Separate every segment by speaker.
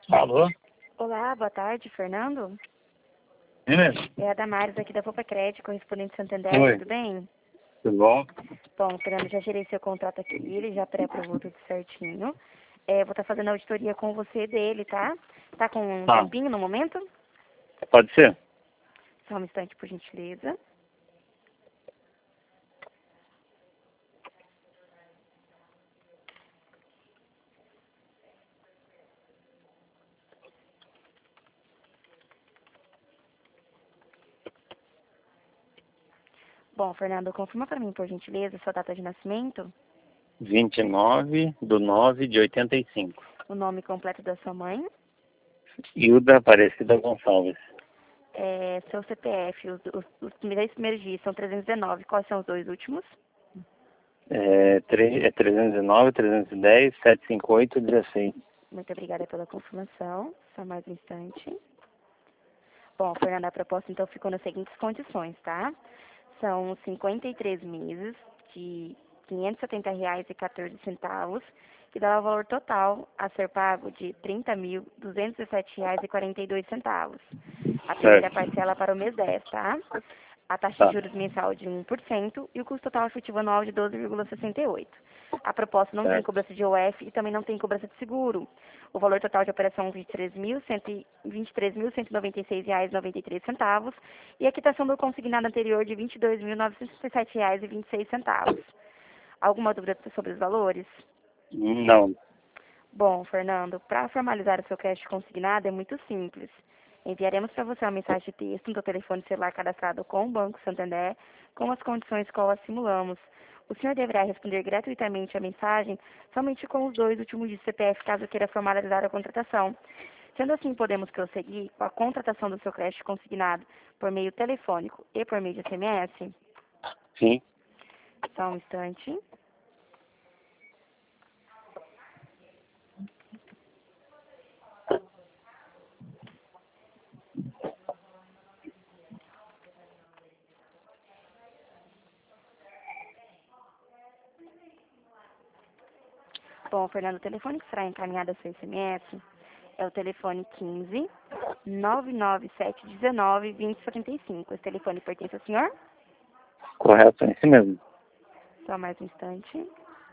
Speaker 1: Alô?
Speaker 2: Olá, boa tarde, Fernando.
Speaker 1: É mesmo?
Speaker 2: É a Damares aqui da Poupa Crédito, correspondente Santander,
Speaker 1: Oi.
Speaker 2: tudo bem?
Speaker 1: Tudo bom?
Speaker 2: Bom, Fernando, já gerei seu contrato aqui, ele já pré-aprovou tudo certinho. Vou estar fazendo a auditoria com você dele, tá? Tá com um
Speaker 1: Tá.
Speaker 2: tempinho no momento?
Speaker 1: Pode ser?
Speaker 2: Só um instante, por gentileza. Bom, Fernando, confirma para mim, por gentileza, sua data de nascimento,
Speaker 1: 29/9/85.
Speaker 2: o nome completo da sua mãe,
Speaker 1: Hilda Aparecida Gonçalves.
Speaker 2: seu CPF, os primeiros dias são 319, quais são os dois últimos?
Speaker 1: 309, 310, 758, 16.
Speaker 2: Muito obrigada pela confirmação, só mais um instante. Bom, Fernanda, a proposta então ficou nas seguintes condições, tá? São 53 meses de R$ 570,14, que dá o valor total a ser pago de R$ 30.217,42. A primeira
Speaker 1: Certo.
Speaker 2: parcela para o mês 10, tá? A taxa de
Speaker 1: Tá.
Speaker 2: juros mensal de 1% e o custo total efetivo anual de 12,68. A proposta não tem
Speaker 1: Certo.
Speaker 2: cobrança de OF e também não tem cobrança de seguro. O valor total de operação é R$ 23.126,93 e a quitação do consignado anterior de R$ 22.967,26. Alguma dúvida sobre os valores?
Speaker 1: Não.
Speaker 2: Bom, Fernando, para formalizar o seu crédito consignado é muito simples. Enviaremos para você uma mensagem de texto no seu telefone celular cadastrado com o Banco Santander, com as condições qual as simulamos. O senhor deverá responder gratuitamente a mensagem somente com os dois últimos dígitos CPF, caso queira formalizar a contratação. Sendo assim, podemos prosseguir com a contratação do seu crédito consignado por meio telefônico e por meio de SMS?
Speaker 1: Sim.
Speaker 2: Só um instante. Bom, Fernando, o telefone que será encaminhado a seu SMS é o telefone 15 99719 2075. Esse telefone pertence ao senhor?
Speaker 1: Correto, é esse mesmo.
Speaker 2: Só mais um instante.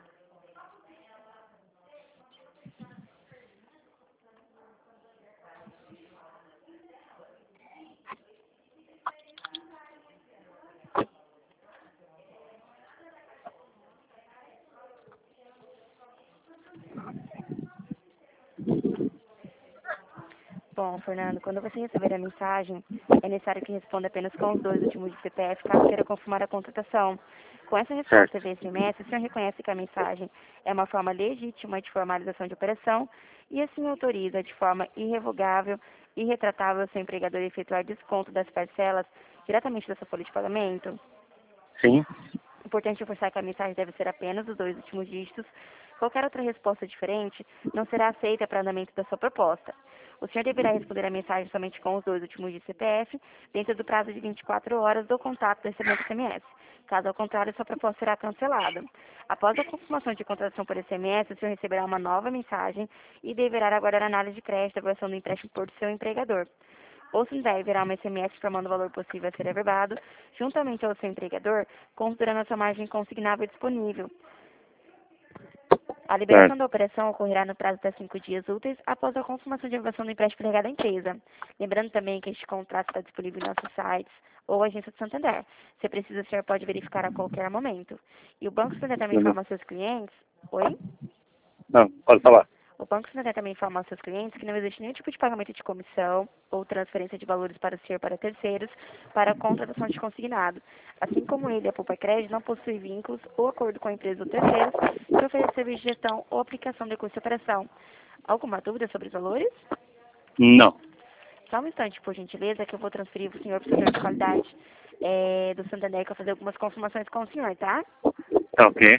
Speaker 2: Bom, Fernando, quando você receber a mensagem, é necessário que responda apenas com os dois últimos de CPF, caso queira confirmar a contratação. Com essa resposta
Speaker 1: Certo.
Speaker 2: via SMS, o senhor reconhece que a mensagem é uma forma legítima de formalização de operação e assim autoriza de forma irrevogável e retratável o seu empregador a efetuar desconto das parcelas diretamente da sua folha de pagamento.
Speaker 1: Sim.
Speaker 2: Importante reforçar que a mensagem deve ser apenas os dois últimos dígitos. Qualquer outra resposta diferente não será aceita para andamento da sua proposta. O senhor deverá responder a mensagem somente com os dois últimos dígitos CPF dentro do prazo de 24 horas do contato do recebimento SMS. Caso ao contrário, sua proposta será cancelada. Após a confirmação de contratação por SMS, o senhor receberá uma nova mensagem e deverá aguardar a análise de crédito da versão do empréstimo por seu empregador. Ou se deve virar uma SMS informando o valor possível a ser averbado, juntamente ao seu empregador, considerando a sua margem consignável disponível. A liberação
Speaker 1: Certo.
Speaker 2: da operação ocorrerá no prazo de 5 dias úteis após a consumação de aprovação do empréstimo legado à empresa. Lembrando também que este contrato está disponível em nossos sites ou agência do Santander. Se precisa, o senhor pode verificar a qualquer momento. E o Banco Santander também informa aos seus clientes... Oi?
Speaker 1: Não, pode falar.
Speaker 2: O Banco Santander também informa aos seus clientes que não existe nenhum tipo de pagamento de comissão ou transferência de valores para o senhor para terceiros para a contratação de consignado. Assim como ele, a Poupa Crédito, não possui vínculos ou acordo com a empresa ou terceiros que ofereça serviço de gestão ou aplicação de custo de operação. Alguma dúvida sobre os valores?
Speaker 1: Não.
Speaker 2: Só um instante, por gentileza, que eu vou transferir para o senhor, para o setor de qualidade do Santander, que eu vou fazer algumas confirmações com o senhor, tá?
Speaker 1: Tá ok.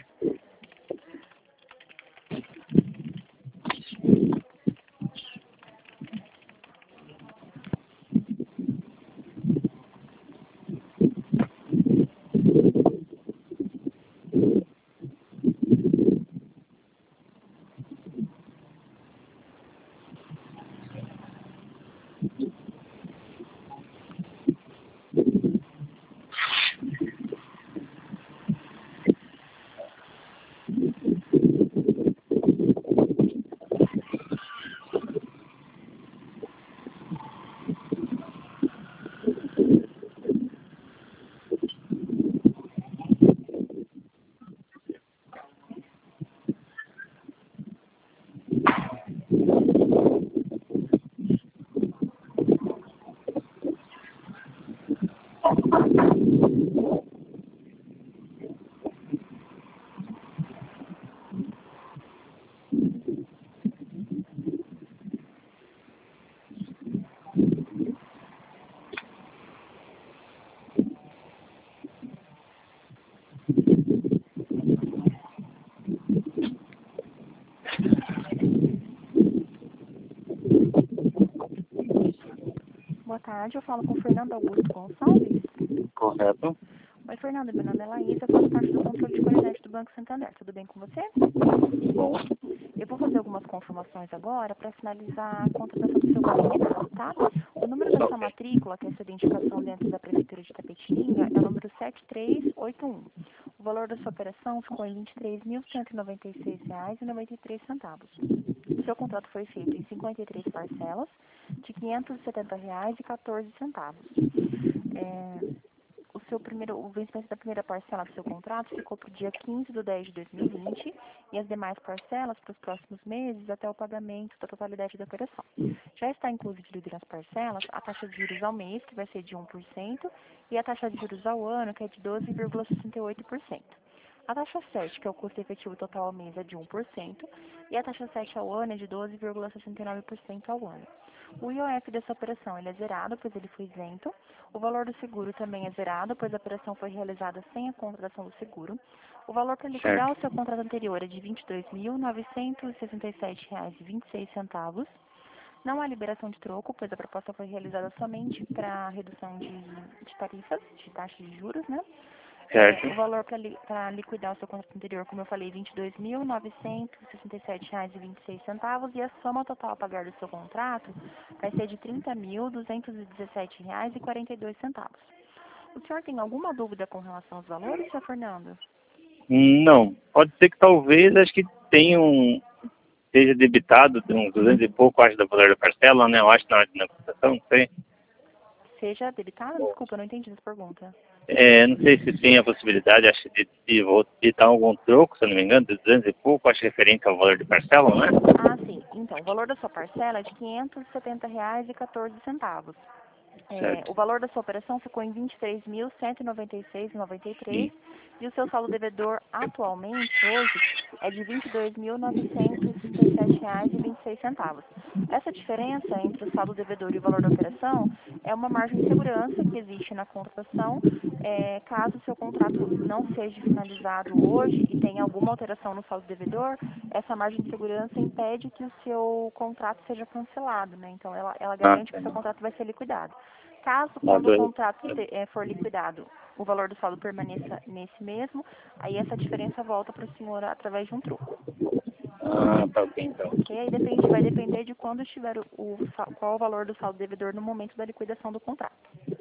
Speaker 2: Boa tarde, eu falo com o Fernando Augusto Gonçalves.
Speaker 1: Correto.
Speaker 2: Oi, Fernando, meu nome é Laís, eu faço parte do controle de qualidade do Banco Santander. Tudo bem com você?
Speaker 1: Bom.
Speaker 2: Eu vou fazer algumas confirmações agora para finalizar a contratação do seu consignado, tá? O número da sua matrícula, que é a sua identificação dentro da Prefeitura de Tapetininga, é o número 7381. O valor da sua operação ficou em R$ 23.196,93. O seu contrato foi feito em 53 parcelas de R$ 570,14. O vencimento da primeira parcela do seu contrato ficou para o dia 15/10/2020 e as demais parcelas para os próximos meses até o pagamento da totalidade da operação. Já está incluído nas parcelas a taxa de juros ao mês, que vai ser de 1%, e a taxa de juros ao ano, que é de 12,68%. A taxa 7, que é o custo efetivo total ao mês, é de 1%, e a taxa 7 ao ano é de 12,69% ao ano. O IOF dessa operação ele é zerado, pois ele foi isento. O valor do seguro também é zerado, pois a operação foi realizada sem a contratação do seguro. O valor para liquidar o seu contrato anterior é de R$ 22.967,26. Não há liberação de troco, pois a proposta foi realizada somente para redução de tarifas, de taxas de juros, né?
Speaker 1: Certo.
Speaker 2: O valor para liquidar o seu contrato anterior, como eu falei, R$ 22.967,26, e a soma total a pagar do seu contrato vai ser de R$ 30.217,42. O senhor tem alguma dúvida com relação aos valores, senhor Fernando?
Speaker 1: Não. Pode ser que talvez, acho que seja debitado de uns 200 e pouco, acho, da valor da parcela, né? Eu acho na hora de negociação, não sei.
Speaker 2: Seja debitado? Desculpa, eu não entendi essa pergunta.
Speaker 1: Não sei se tem a possibilidade, acho, de dar algum troco, se eu não me engano, de 200 e pouco, acho referente ao valor de parcela, não é?
Speaker 2: Ah, sim. Então, o valor da sua parcela é de R$ 570,14. O valor da sua operação ficou em R$ 23.196,93 e o seu saldo devedor atualmente, hoje, é de R$ 22.967,26. Essa diferença entre o saldo devedor e o valor da operação é uma margem de segurança que existe na contratação. Caso o seu contrato não seja finalizado hoje e tenha alguma alteração no saldo devedor, essa margem de segurança impede que o seu contrato seja cancelado, né? Então, ela garante que o seu contrato vai ser liquidado. Caso, quando o contrato for liquidado, o valor do saldo permaneça nesse mesmo, aí essa diferença volta para o senhor através de um troco.
Speaker 1: Ah, tá ok, então.
Speaker 2: Ok? Aí vai depender de quando estiver qual o valor do saldo devedor no momento da liquidação do contrato.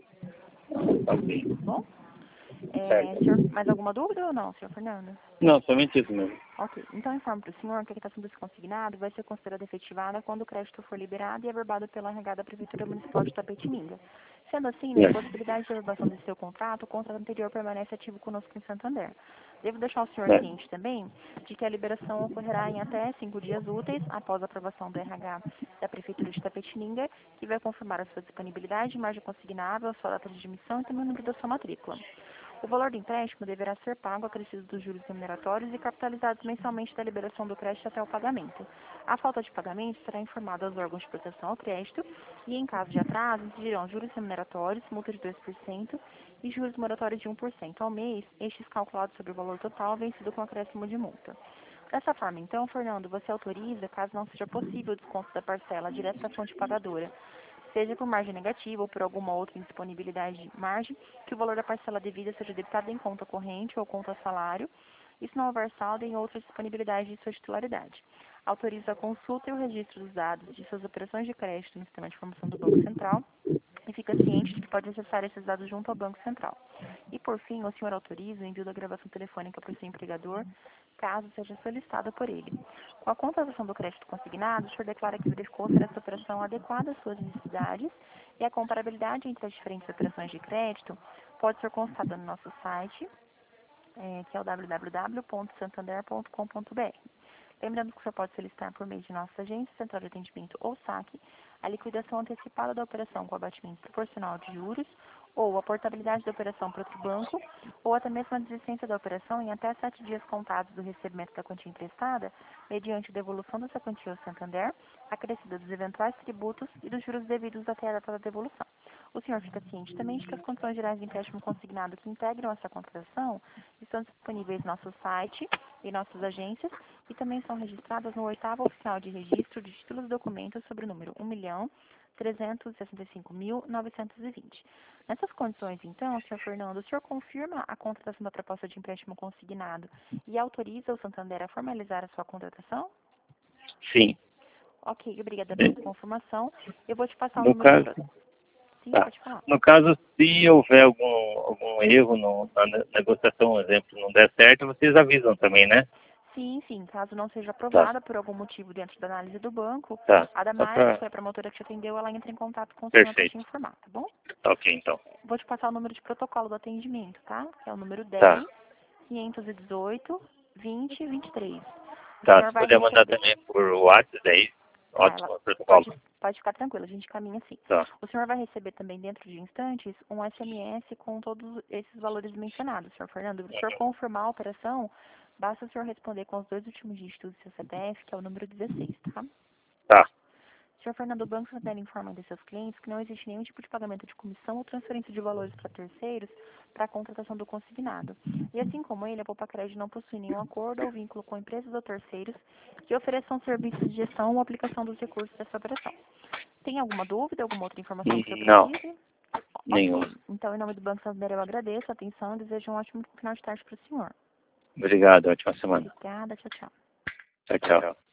Speaker 1: Tá ok.
Speaker 2: Bom?
Speaker 1: Certo.
Speaker 2: Senhor, mais alguma dúvida ou não, senhor Fernando?
Speaker 1: Não, somente isso mesmo.
Speaker 2: Ok. Então, informo para o senhor que a quitação desse consignado vai ser considerada efetivada quando o crédito for liberado e averbado pela RH da Prefeitura Municipal de Tapetininga. Sendo assim, na impossibilidade de averbação do seu contrato, o contrato anterior permanece ativo conosco em Santander. Devo deixar o senhor ciente também de que a liberação ocorrerá em até 5 dias úteis após a aprovação do RH da Prefeitura de Tapetininga, que vai confirmar a sua disponibilidade, margem consignável, a sua data de admissão e também o número da sua matrícula. O valor do empréstimo deverá ser pago acrescido dos juros remuneratórios e capitalizados mensalmente da liberação do crédito até o pagamento. A falta de pagamento será informada aos órgãos de proteção ao crédito e, em caso de atraso, incidirão juros remuneratórios, multa de 2% e juros moratórios de 1% ao mês, estes calculados sobre o valor total vencido com acréscimo de multa. Dessa forma, então, Fernando, você autoriza, caso não seja possível o desconto da parcela direto da fonte pagadora, seja por margem negativa ou por alguma outra indisponibilidade de margem, que o valor da parcela devida seja debitado em conta corrente ou conta salário, e se não houver saldo em outra disponibilidade de sua titularidade. Autoriza a consulta e o registro dos dados de suas operações de crédito no sistema de informação do Banco Central e fica ciente de que pode acessar esses dados junto ao Banco Central. E, por fim, o senhor autoriza o envio da gravação telefônica para o seu empregador, caso seja solicitada por ele. Com a contratação do crédito consignado, o senhor declara que verificou ser essa operação adequada às suas necessidades e a comparabilidade entre as diferentes operações de crédito pode ser constatada no nosso site, que é o www.santander.com.br. Lembrando que o senhor pode solicitar por meio de nossa agência, central de atendimento ou saque, a liquidação antecipada da operação com abatimento proporcional de juros, ou a portabilidade da operação para outro banco, ou até mesmo a desistência da operação em até 7 dias contados do recebimento da quantia emprestada, mediante devolução dessa quantia ao Santander, acrescida dos eventuais tributos e dos juros devidos até a data da devolução. O senhor fica ciente também de que as condições gerais de empréstimo consignado que integram essa contratação estão disponíveis no nosso site e nossas agências e também são registradas no 8º Oficial de Registro de Títulos e Documentos sobre o número 1.365.920. Nessas condições, então, senhor Fernando, o senhor confirma a contratação da proposta de empréstimo consignado e autoriza o Santander a formalizar a sua contratação?
Speaker 1: Sim.
Speaker 2: Ok, obrigada pela confirmação. Eu vou te passar o
Speaker 1: No
Speaker 2: número
Speaker 1: caso,
Speaker 2: de... Sim,
Speaker 1: tá.
Speaker 2: pode falar.
Speaker 1: No caso, se houver algum erro na negociação, por exemplo, não der certo, vocês avisam também, né?
Speaker 2: Sim, sim. Caso não seja
Speaker 1: Tá,
Speaker 2: aprovada por algum motivo dentro da análise do banco,
Speaker 1: tá.
Speaker 2: a
Speaker 1: Só
Speaker 2: Damares, que
Speaker 1: pra...
Speaker 2: foi a promotora que te atendeu, ela entra em contato com o senhor para te
Speaker 1: Perfeito.
Speaker 2: informar, tá bom?
Speaker 1: Tá ok, então.
Speaker 2: Vou te passar o número de protocolo do atendimento, tá? Que é o número
Speaker 1: Tá,
Speaker 2: 10-518-2023. O
Speaker 1: tá.
Speaker 2: senhor
Speaker 1: Se
Speaker 2: vai
Speaker 1: puder mandar
Speaker 2: receber...
Speaker 1: também por WhatsApp, daí,
Speaker 2: Tá, ela
Speaker 1: ótimo, protocolo.
Speaker 2: pode ficar tranquila, a gente caminha assim.
Speaker 1: Tá.
Speaker 2: O senhor vai receber também dentro de instantes um SMS com todos esses valores mencionados, senhor Fernando. Para o senhor confirmar a operação, basta o senhor responder com os 2 últimos dígitos do seu CPF, que é o número 16, tá?
Speaker 1: Tá,
Speaker 2: Senhor Fernando, o Banco Santander informa ainda seus clientes que não existe nenhum tipo de pagamento de comissão ou transferência de valores para terceiros para a contratação do consignado. E assim como ele, a Poupa-Crédito não possui nenhum acordo ou vínculo com empresas ou terceiros que ofereçam serviços de gestão ou aplicação dos recursos dessa operação. Tem alguma dúvida, alguma outra informação que o senhor
Speaker 1: não,
Speaker 2: precise?
Speaker 1: nenhum.
Speaker 2: Ok. Então, em nome do Banco Santander, eu agradeço a atenção e desejo um ótimo final de tarde para o senhor.
Speaker 1: Obrigado, ótima semana.
Speaker 2: Obrigada, tchau, tchau.
Speaker 1: Tchau, tchau.